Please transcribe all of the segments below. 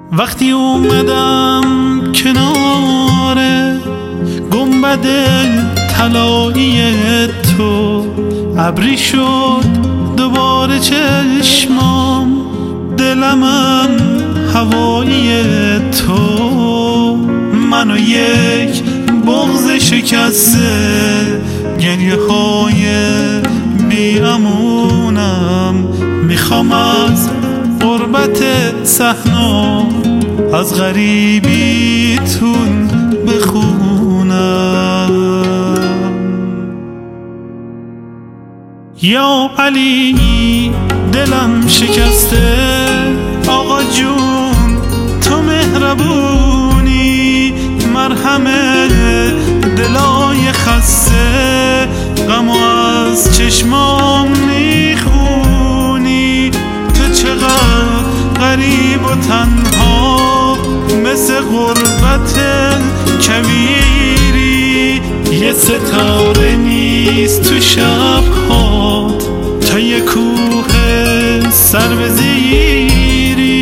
وقتی اومدم کنار گنبد طلایی تو، ابری شد دوباره چشمام، دلمم هوایی تو. منو یک بغض شکسته، گریه های بی امونم، میخوام از غربت صحنا از غریبیتون بخونم. یا علی دلم شکسته، آقا جون تو مهربونی، مرهم دلای خسته، غمو از چشمام میخونی. تو چقدر غریب و تنها، مثل غربت کویری، یه ستاره نیست تو شبهات، تا یه کوه سر به زیری.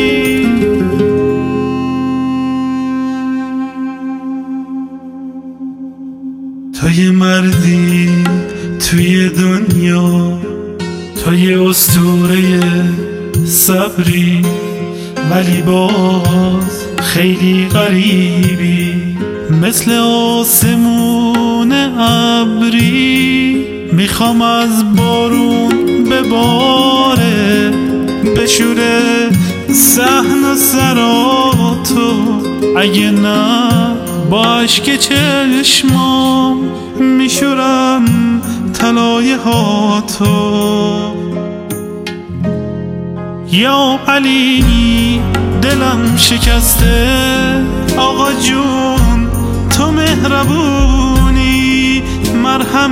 تو یه مردی توی دنیا، تو یه اسطوره صبری، ولی باز خیلی غریبی، مثل آسمون ابری. میخوام از بارون بباره، بشوره صحن و سراتو، اگه نه با اشک چشمام میشورم طلای هاتو. یا علی دلم شکسته، آقا جون تو مهربونی، مرهم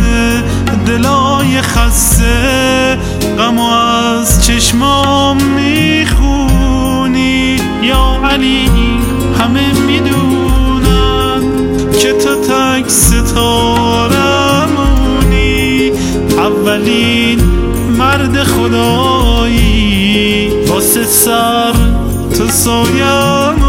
دلای خسته، غمو از چشمام میخونی. یا علی همه میدونن که تو تک ستارمونی، اولین مرد خدایی، واسه سر تو سایم